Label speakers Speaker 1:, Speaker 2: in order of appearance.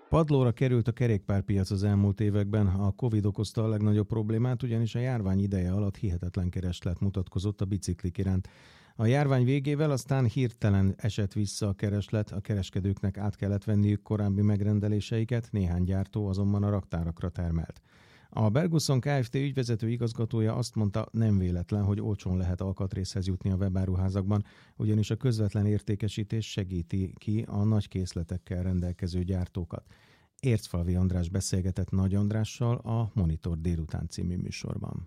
Speaker 1: Padlóra került a kerékpárpiac az elmúlt években. A Covid okozta a legnagyobb problémát, ugyanis a járvány ideje alatt hihetetlen kereslet mutatkozott a biciklik iránt. A járvány végével aztán hirtelen esett vissza a kereslet, a kereskedőknek át kellett venniük korábbi megrendeléseiket, néhány gyártó azonban a raktárakra termelt. A Bergusson Kft. Ügyvezető igazgatója azt mondta, nem véletlen, hogy olcsón lehet alkatrészhez jutni a webáruházakban, ugyanis a közvetlen értékesítés segíti ki a nagy készletekkel rendelkező gyártókat. Ércfalvi András beszélgetett Nagy Andrással a Monitor délután című műsorban.